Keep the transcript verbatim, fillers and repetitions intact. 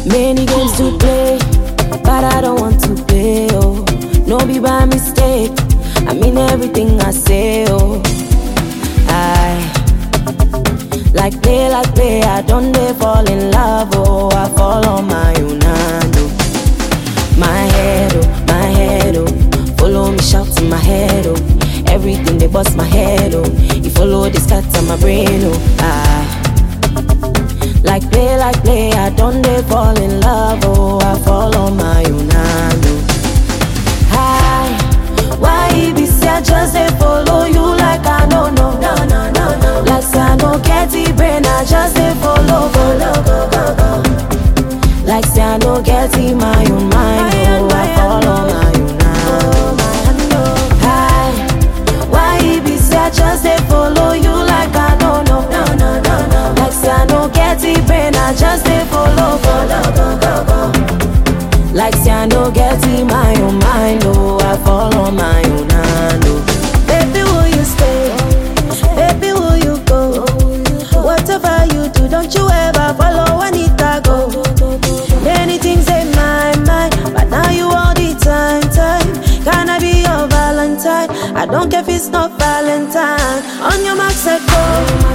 Many games to play, but I don't want to play, oh. No be by mistake, I mean everything I say, oh. I like play, like play, I don't dare fall in love, oh. I fall on my own hand, oh. My head, oh, my head, oh. Follow me, shout in my head, oh. Everything they bust my head, oh. You follow the stats on my brain, oh. I like play, like play, I don't dare fall in love, oh. I fall on my own hand, oh. Hi, why it be say I just dey follow you like I don't know, no, no, no, no. Like say I don't get the brain, I just dey follow, follow, go, go, go. Like say I don't get in my own mind, oh. I fall on my own hand, oh. Hi, why it be say I just dey follow you like I don't know, no, no, no, no. Like say I don't get the brain, I just dey follow, follow, go, go, go. Like say I don't get in my own mind, oh. I fall on my own hand, oh. Baby, will you stay? Baby, will you go? Whatever you do, don't you ever follow Anita go. Many things in my mind, but now you all the time, time. Can I be your Valentine? I don't care if it's not Valentine. On your mark, set go.